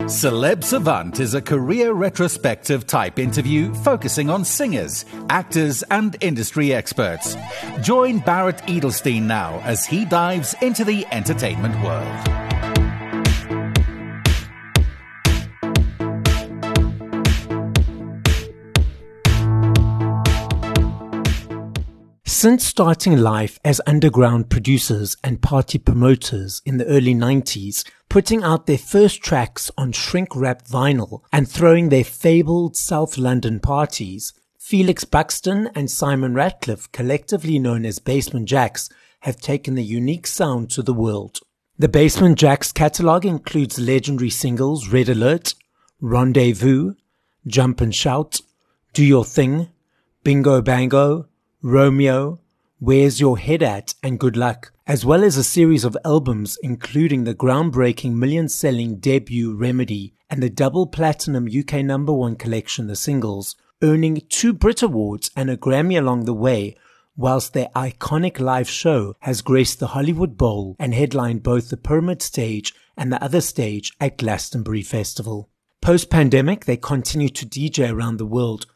Celeb Savant is a career retrospective type interview focusing on singers, actors, and industry experts. Join Barrett Edelstein now as he dives into the entertainment world. Since starting life as underground producers and party promoters in the early 90s, putting out their first tracks on shrink-wrapped vinyl and throwing their fabled South London parties, Felix Buxton and Simon Ratcliffe, collectively known as Basement Jaxx, have taken the unique sound to the world. The Basement Jaxx catalogue includes legendary singles Red Alert, Rendezvous, Jump and Shout, Do Your Thing, Bingo Bango, Romeo, Where's Your Head At, and Good Luck, as well as a series of albums including the groundbreaking million-selling debut Remedy and the double platinum UK #1 collection The Singles, earning 2 Brit Awards and a Grammy along the way, whilst their iconic live show has graced the Hollywood Bowl and headlined both the Pyramid Stage and the other stage at Glastonbury Festival. Post-pandemic, they continue to DJ around the world.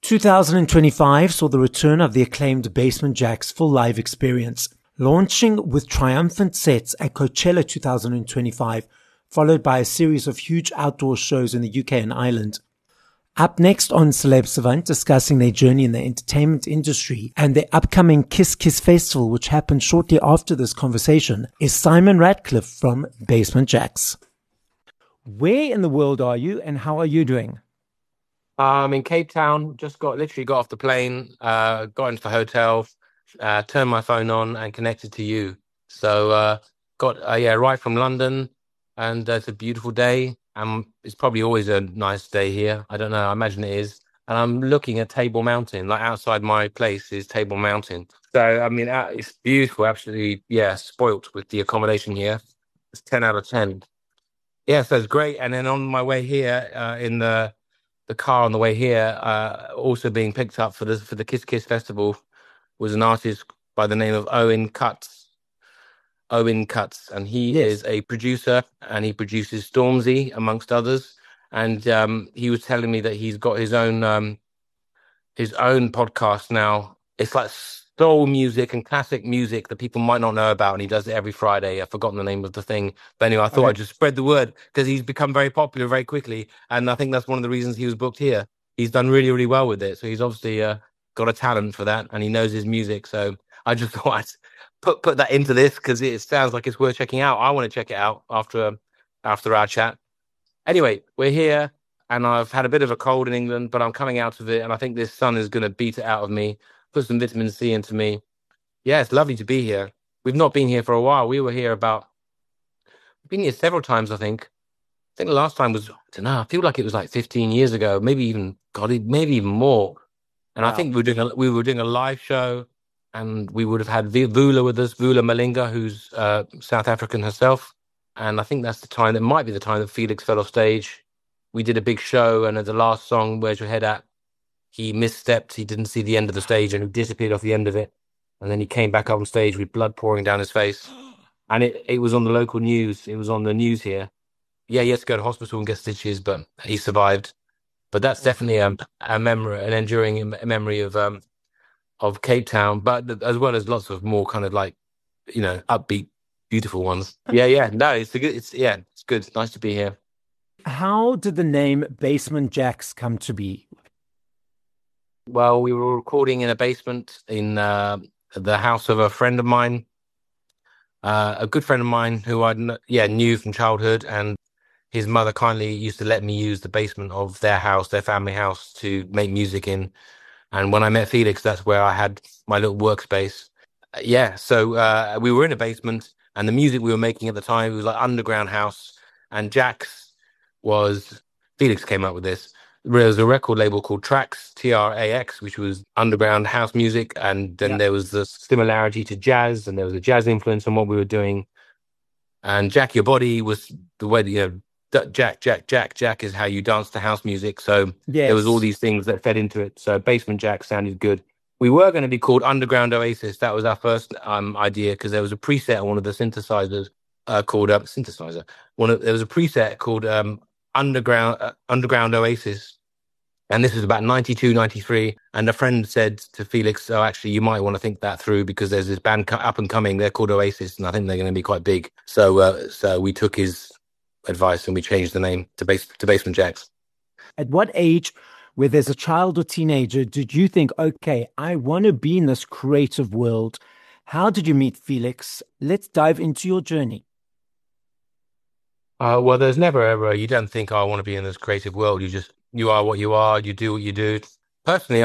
2025 saw the return of the acclaimed Basement Jaxx full live experience, launching with triumphant sets at Coachella 2025, followed by a series of huge outdoor shows in the UK and Ireland. Up next on Celeb Savant, discussing their journey in the entertainment industry and their upcoming Kiss Kiss Festival, which happened shortly after this conversation, is Simon Ratcliffe from Basement Jaxx. Where in the world are you and how are you doing? I'm in Cape Town, literally got off the plane, got into the hotel, turned my phone on and connected to you. So, right from London, and it's a beautiful day. It's probably always a nice day here. I don't know, I imagine it is. And I'm looking at Table Mountain, like outside my place is Table Mountain. So, I mean, it's beautiful, absolutely, spoilt with the accommodation here. It's 10 out of 10. Yeah, so it's great. And then on my way here, in the car on the way here, also being picked up for the Kiss Kiss Festival, was an artist by the name of Owen Cutts. And he is a producer, and he produces Stormzy, amongst others. And he was telling me that he's got his own podcast now. It's like soul music and classic music that people might not know about, and he does it every Friday. I've forgotten the name of the thing, but anyway, I thought I'd just spread the word because he's become very popular very quickly, and I think that's one of the reasons he was booked here. He's done really, really well with it, so he's obviously got a talent for that, and he knows his music. So I just thought I'd put that into this because it sounds like it's worth checking out. I want to check it out after our chat. Anyway, we're here, and I've had a bit of a cold in England, but I'm coming out of it, and I think this sun is going to beat it out of me. Put some vitamin C into me. Yeah, it's lovely to be here. We've not been here for a while. We've been here several times, I think. I think the last time was, I don't know, I feel like it was like 15 years ago, maybe even more. And wow. I think we were doing a live show, and we would have had Vula with us, Vula Malinga, who's South African herself. And I think that might be the time that Felix fell off stage. We did a big show, and at the last song, Where's Your Head At?, he misstepped. He didn't see the end of the stage, and he disappeared off the end of it. And then he came back up on stage with blood pouring down his face. And it was on the local news. It was on the news here. Yeah, he had to go to hospital and get stitches, but he survived. But that's definitely an enduring memory of Cape Town, but as well as lots of more kind of like, upbeat, beautiful ones. Yeah. No, it's good. It's good. It's nice to be here. How did the name Basement Jaxx come to be? Well, we were recording in a basement in the house of a friend of mine, a good friend of mine who I knew from childhood, and his mother kindly used to let me use the basement of their house, their family house, to make music in. And when I met Felix, that's where I had my little workspace. So we were in a basement, and the music we were making at the time, it was like underground house. And Felix came up with this. There was a record label called Trax, Trax, which was underground house music. And then there was the similarity to jazz, and there was a jazz influence on what we were doing. And Jack Your Body was the way, Jack is how you dance to house music. So there was all these things that fed into it. So Basement Jaxx sounded good. We were going to be called Underground Oasis. That was our first idea, because there was a preset on one of the synthesizers called synthesizer. There was a preset called underground Oasis. And this was about 92, 93. And a friend said to Felix, oh, actually, you might want to think that through because there's this band up and coming. They're called Oasis, and I think they're going to be quite big. So we took his advice and we changed the name to Basement Jaxx. At what age, whether as a child or teenager, did you think, okay, I want to be in this creative world? How did you meet Felix? Let's dive into your journey. Well, there's never ever, you don't think, oh, I want to be in this creative world. You are what you are, you do what you do. Personally,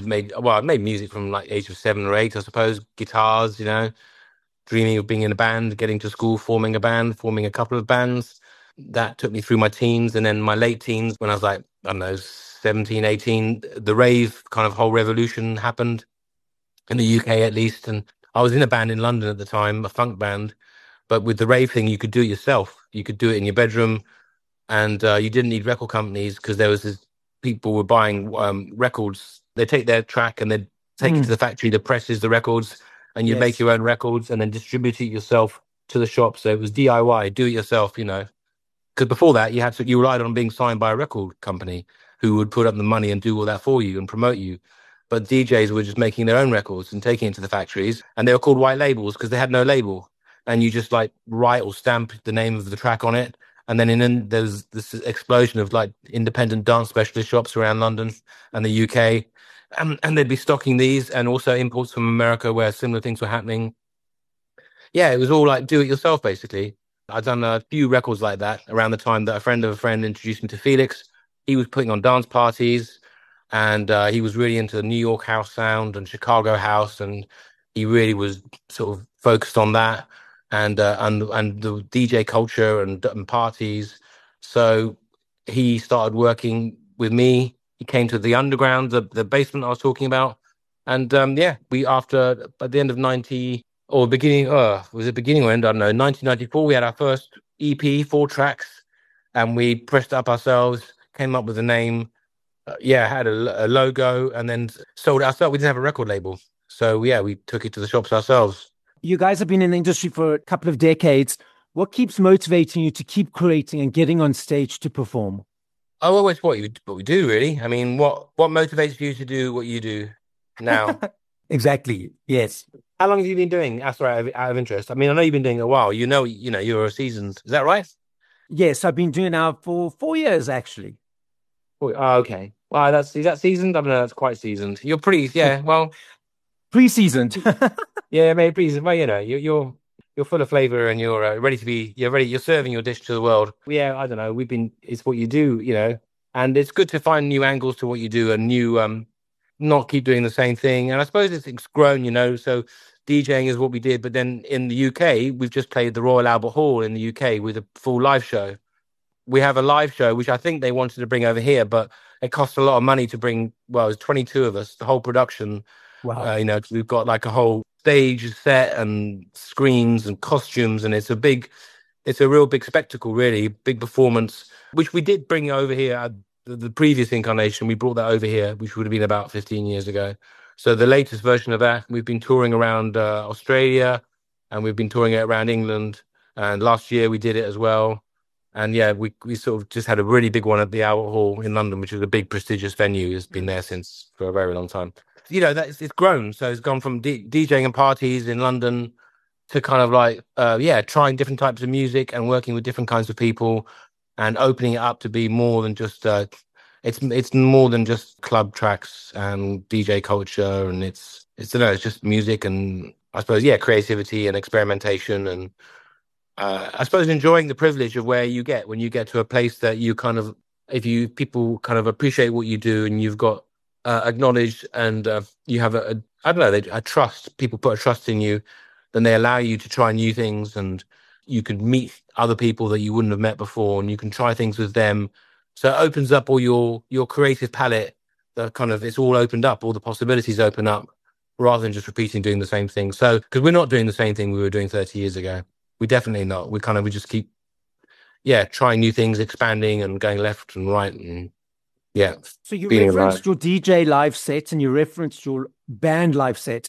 I made music from like age of 7 or 8, I suppose, guitars, dreaming of being in a band, getting to school, forming a band, forming a couple of bands. That took me through my teens and then my late teens when I was like, I don't know, 17, 18, the rave kind of whole revolution happened in the UK at least. And I was in a band in London at the time, a funk band. But with the rave thing, you could do it yourself. You could do it in your bedroom, and you didn't need record companies because there was this people were buying records. They take their track and they take it to the factory that presses the records, and you make your own records and then distribute it yourself to the shop. So it was DIY, do it yourself, Because before that, you relied on being signed by a record company who would put up the money and do all that for you and promote you. But DJs were just making their own records and taking it to the factories, and they were called white labels because they had no label. And you just like write or stamp the name of the track on it. And then there's this explosion of like independent dance specialist shops around London and the UK. And they'd be stocking these and also imports from America where similar things were happening. Yeah, it was all like do it yourself, basically. I'd done a few records like that around the time that a friend of a friend introduced me to Felix. He was putting on dance parties and he was really into New York house sound and Chicago house. And he really was sort of focused on that. And the DJ culture and parties. So he started working with me. He came to the underground, the basement I was talking about. And we at the end of 90 or beginning, was it beginning or end? I don't know, 1994, we had our first EP, 4 tracks, and we pressed it up ourselves, came up with a name, had a logo, and then sold it ourselves. We didn't have a record label. So we took it to the shops ourselves. You guys have been in the industry for a couple of decades. What keeps motivating you to keep creating and getting on stage to perform? Oh, always what we do, really. I mean, what motivates you to do what you do now? Exactly. Yes. How long have you been doing Astro out of interest? I mean, I know you've been doing it a while. You're a seasoned. Is that right? Yes, I've been doing it now for 4 years, actually. Oh, okay. Wow, is that seasoned? I don't know. That's quite seasoned. You're pretty, yeah. Well, pre-seasoned. Yeah, maybe pre-seasoned. Well, you're full of flavor and you're ready to be. You're serving your dish to the world. Yeah, I don't know. It's what you do, and it's good to find new angles to what you do and new, not keep doing the same thing. And I suppose it's grown, So DJing is what we did, but then in the UK, we've just played the Royal Albert Hall in the UK with a full live show. We have a live show, which I think they wanted to bring over here, but it cost a lot of money to bring. Well, it was 22 of us, the whole production. Wow. We've got like a whole stage set and screens and costumes, and it's a real big spectacle, really, big performance, which we did bring over here. The previous incarnation, we brought that over here, which would have been about 15 years ago. So the latest version of that, we've been touring around Australia, and we've been touring it around England. And last year we did it as well. And we sort of just had a really big one at the Albert Hall in London, which is a big prestigious venue. It's been there for a very long time. It's grown. So it's gone from DJing and parties in London to kind of like, trying different types of music and working with different kinds of people and opening it up to be more than just, it's more than just club tracks and DJ culture. And it's just music and I suppose, creativity and experimentation and I suppose enjoying the privilege of where you get when you get to a place that you kind of, people kind of appreciate what you do and you've got acknowledged and you have a trust. People put a trust in you, then they allow you to try new things and you can meet other people that you wouldn't have met before and you can try things with them. So it opens up all your creative palette. It's all opened up, all the possibilities open up rather than just doing the same thing. So, because we're not doing the same thing we were doing 30 years ago. We definitely not. We just keep, trying new things, expanding and going left and right. And So you referenced your DJ live set and you referenced your band live set.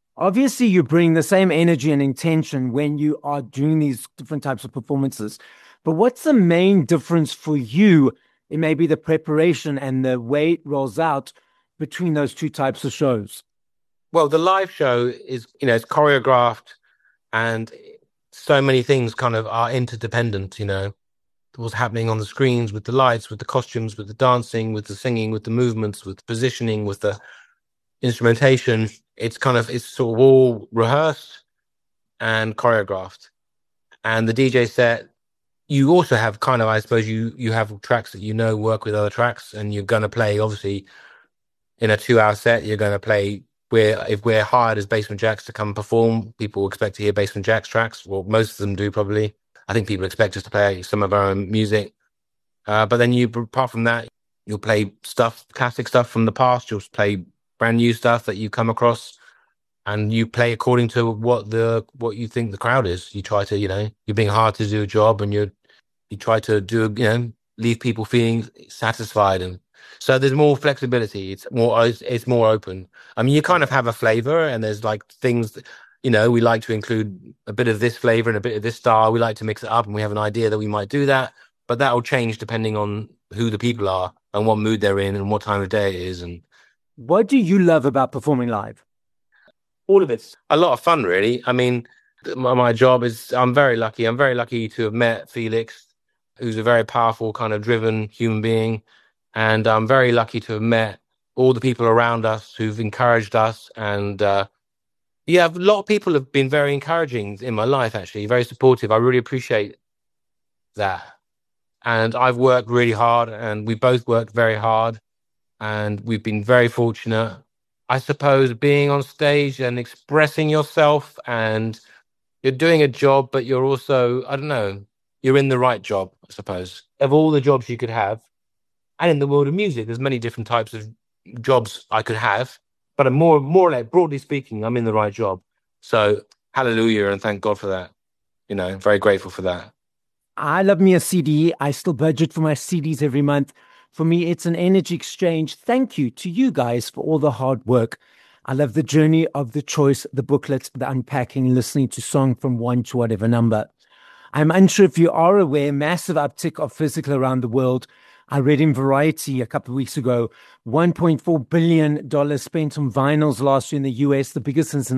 Obviously, you bring the same energy and intention when you are doing these different types of performances. But what's the main difference for you in maybe the preparation and the way it rolls out between those two types of shows? Well, the live show is, it's choreographed, and so many things kind of are interdependent, what's happening on the screens, with the lights, with the costumes, with the dancing, with the singing, with the movements, with the positioning, with the instrumentation. It's sort of all rehearsed and choreographed. And the DJ set, you also have kind of, I suppose, you have tracks that work with other tracks, and you're going to play, obviously, in a 2-hour set, you're going to play, if we're hired as Basement Jaxx to come perform, people expect to hear Basement Jaxx tracks. Well, most of them do, probably. I think people expect us to play some of our own music. But then apart from that, you'll play classic stuff from the past. You'll play brand new stuff that you come across, and you play according to what you think the crowd is. You try to, you're being hard to do a job, and you try to leave people feeling satisfied. And so there's more flexibility. It's more open. I mean, you kind of have a flavor, and there's like things that, we like to include a bit of this flavor and a bit of this style. We like to mix it up, and we have an idea that we might do that, but that will change depending on who the people are and what mood they're in and what time of day it is. And what do you love about performing live? All of it's a lot of fun, really. I mean, my job is, I'm very lucky. I'm very lucky to have met Felix, who's a very powerful, kind of driven human being. And I'm very lucky to have met all the people around us who've encouraged us. And a lot of people have been very encouraging in my life, actually, very supportive. I really appreciate that. And I've worked really hard, and we both worked very hard, and we've been very fortunate. I suppose being on stage and expressing yourself, and you're doing a job, but you're also, I don't know, you're in the right job, I suppose. Of all the jobs you could have, and in the world of music, there's many different types of jobs I could have, but I'm more or less, broadly speaking, I'm in the right job. So hallelujah, and thank God for that. Very grateful for that. I love me a CD. I still budget for my CDs every month. For me, it's an energy exchange. Thank you to you guys for all the hard work. I love the journey of the choice, the booklet, the unpacking, listening to song from 1 to whatever number. I'm unsure if you are aware, massive uptick of physical around the world. I read in Variety a couple of weeks ago, $1.4 billion spent on vinyls last year in the US, the biggest since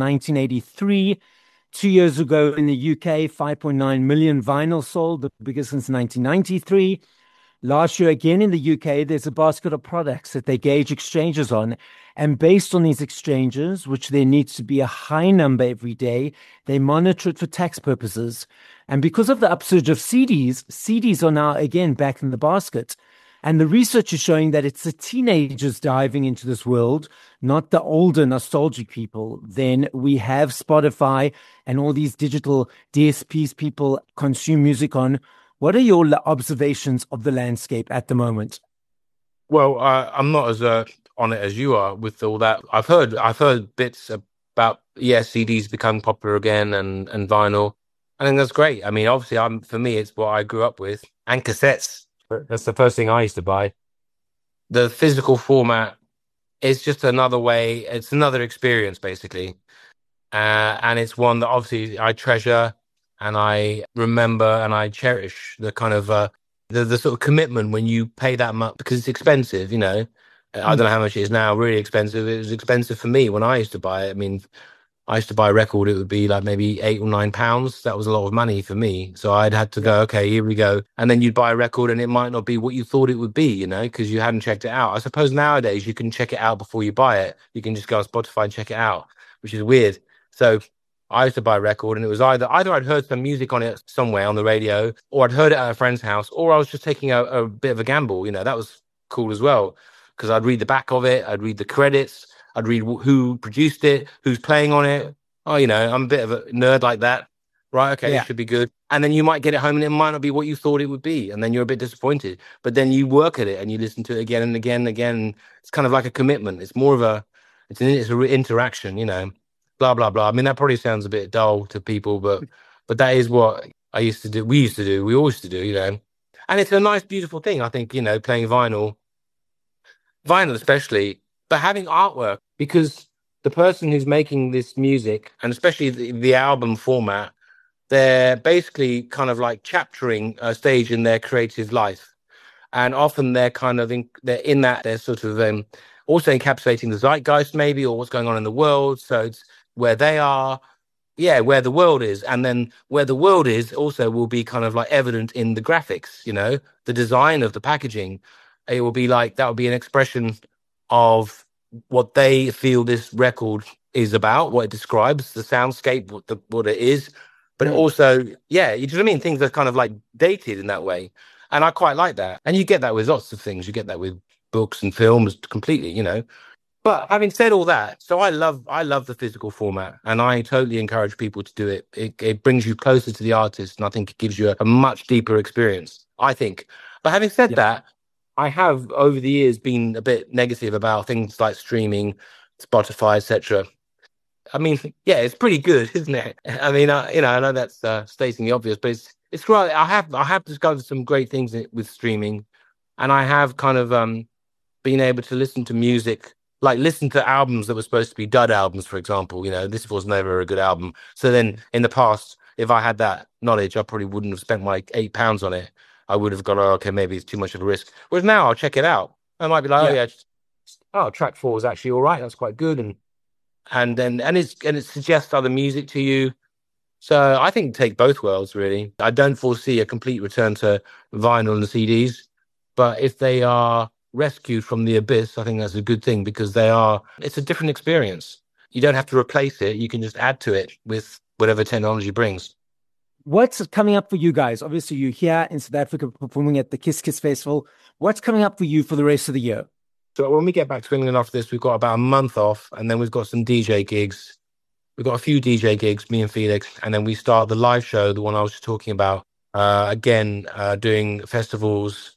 1983. 2 years ago in the UK, 5.9 million vinyls sold, the biggest since 1993. Last year, again in the UK, there's a basket of products that they gauge exchanges on. And based on these exchanges, which there needs to be a high number every day, they monitor it for tax purposes. And because of the upsurge of CDs are now again back in the basket. And the research is showing that it's the teenagers diving into this world, not the older nostalgic people. Then we have Spotify and all these digital DSPs people consume music on. What are your observations of the landscape at the moment? Well, I'm not as on it as you are with all that. I've heard bits about CDs becoming popular again, and vinyl. I think that's great. I mean, obviously, for me, it's what I grew up with, and cassettes. That's the first thing I used to buy. The physical format is just another way. It's another experience, basically, and it's one that obviously I treasure, and I remember, and I cherish the kind of the sort of commitment when you pay that much, because it's expensive. I don't know how much it is now. Really expensive. It was expensive for me when I used to buy it. I mean, I used to buy a record, it would be like maybe £8 or £9. That was a lot of money for me. So I'd had to go, okay, here we go. And then you'd buy a record, and it might not be what you thought it would be, because you hadn't checked it out. I suppose nowadays you can check it out before you buy it. You can just go on Spotify and check it out, which is weird. So I used to buy a record, and it was either I'd heard some music on it somewhere on the radio, or I'd heard it at a friend's house, or I was just taking a bit of a gamble. That was cool as well, because I'd read the back of it, I'd read the credits, I'd read who produced it, who's playing on it. Oh, I'm a bit of a nerd like that. Right, okay, This should be good. And then you might get it home, and it might not be what you thought it would be, and then you're a bit disappointed. But then you work at it, and you listen to it again and again and again. It's kind of like a commitment. It's more of it's an interaction, blah, blah, blah. I mean, that probably sounds a bit dull to people, but that is what I used to do. We used to do. We all used to do, And it's a nice, beautiful thing, I think, playing vinyl especially, but having artwork, because the person who's making this music, and especially the album format, they're basically kind of like chaptering a stage in their creative life. And often they're kind of they're sort of also encapsulating the zeitgeist maybe, or what's going on in the world. So it's where they are, where the world is. And then where the world is also will be kind of like evident in the graphics, the design of the packaging. It will be like, that will be an expression of what they feel this record is about, what it describes, the soundscape, what it is. But also, you know what I mean? Things are kind of like dated in that way. And I quite like that. And you get that with lots of things. You get that with books and films completely, But having said all that, so I love the physical format, and I totally encourage people to do it. It brings you closer to the artist, and I think it gives you a much deeper experience, I think. But having said that, I have over the years been a bit negative about things like streaming, Spotify, etc. I mean, it's pretty good, isn't it? I mean, I know that's stating the obvious, but it's right. I have discovered some great things with streaming, and I have kind of been able to listen to music, like listen to albums that were supposed to be dud albums, for example. This was never a good album. So then in the past, if I had that knowledge, I probably wouldn't have spent my £8 on it. I would have gone, okay, maybe it's too much of a risk. Whereas now I'll check it out. I might be like, track 4 is actually all right. That's quite good. And it suggests other music to you. So I think take both worlds, really. I don't foresee a complete return to vinyl and CDs, but if they are rescued from the abyss, I think that's a good thing, because it's a different experience. You don't have to replace it. You can just add to it with whatever technology brings. What's coming up for you guys? Obviously, you're here in South Africa performing at the Kiss Kiss Festival. What's coming up for you for the rest of the year? So when we get back to England after this, we've got about a month off, and then we've got some DJ gigs. We've got a few DJ gigs, me and Felix, and then we start the live show, the one I was just talking about, doing festivals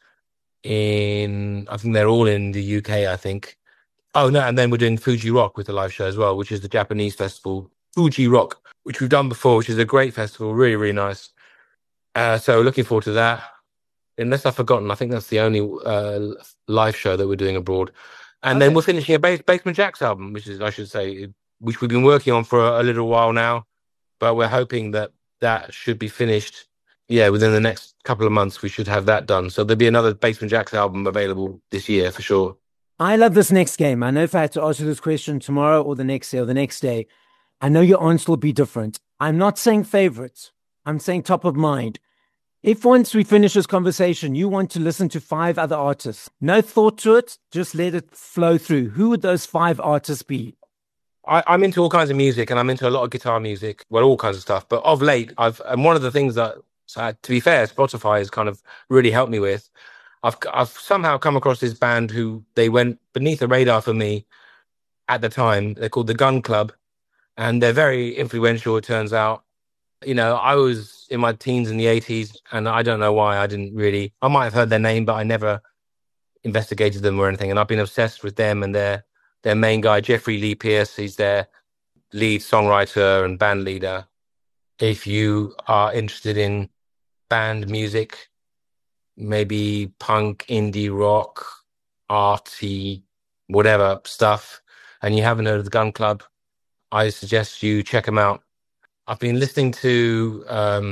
I think they're all in the UK, I think. Oh, no, and then we're doing Fuji Rock with the live show as well, which is the Japanese festival, Fuji Rock, which we've done before, which is a great festival, really, really nice. So looking forward to that. Unless I've forgotten, I think that's the only live show that we're doing abroad. And then we're finishing a Basement Jaxx album, which we've been working on for a little while now, but we're hoping that should be finished. Within the next couple of months, we should have that done. So there'll be another Basement Jaxx album available this year for sure. I love this next game. I know if I had to answer this question tomorrow or the next day or the next day, I know your answer will be different. I'm not saying favorites. I'm saying top of mind. If once we finish this conversation, you want to listen to 5 other artists, no thought to it, just let it flow through. Who would those 5 artists be? I'm into all kinds of music, and I'm into a lot of guitar music. Well, all kinds of stuff. But of late, and one of the things that, to be fair, Spotify has kind of really helped me with. I've somehow come across this band who they went beneath the radar for me at the time. They're called the Gun Club, and they're very influential, it turns out. I was in my teens in the 80s, and I don't know why I might have heard their name, but I never investigated them or anything. And I've been obsessed with them and their main guy, Jeffrey Lee Pierce. He's their lead songwriter and band leader. If you are interested in band music, maybe punk, indie rock, arty, whatever stuff, and you haven't heard of the Gun Club, I suggest you check them out. I've been listening to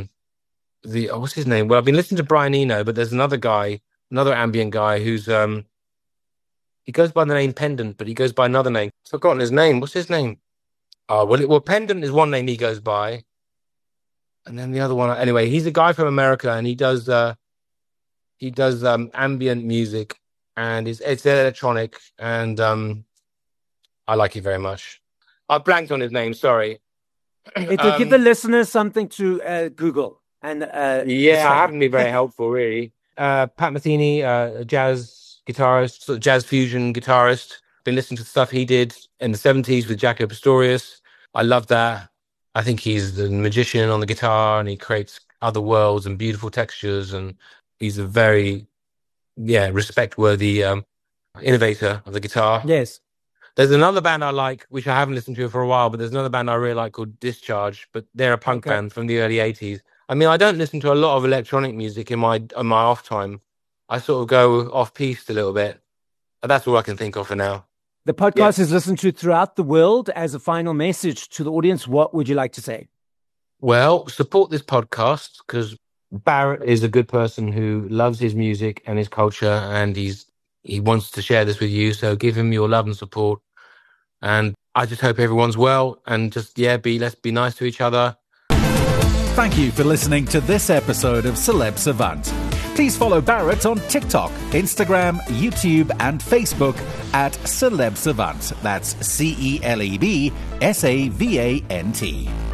what's his name? Well, I've been listening to Brian Eno, but there's another ambient guy who's he goes by the name Pendant, but he goes by another name. I've forgotten his name. What's his name? Well, Pendant is one name he goes by, and then the other one. Anyway, he's a guy from America, and he does ambient music, and it's electronic, and I like it very much. I blanked on his name. Sorry. It'll give the listeners something to Google. And I haven't been very helpful, really. Pat Metheny, jazz guitarist, sort of jazz fusion guitarist. Been listening to the stuff he did in the 70s with Jaco Pastorius. I love that. I think he's the magician on the guitar, and he creates other worlds and beautiful textures, and he's a very respect-worthy innovator of the guitar. Yes. There's another band I like, which I haven't listened to for a while, but there's another band I really like called Discharge, but they're a punk band from the early 80s. I mean, I don't listen to a lot of electronic music in my off time. I sort of go off-piste a little bit. But that's all I can think of for now. The podcast is listened to throughout the world. As a final message to the audience, what would you like to say? Well, support this podcast because Barrett is a good person who loves his music and his culture, and he wants to share this with you. So give him your love and support. And I just hope everyone's well, and just let's be nice to each other. Thank you for listening to this episode of Celeb Savant. Please follow Barrett on TikTok, Instagram, YouTube, and Facebook at Celeb Savant. That's CelebSavant.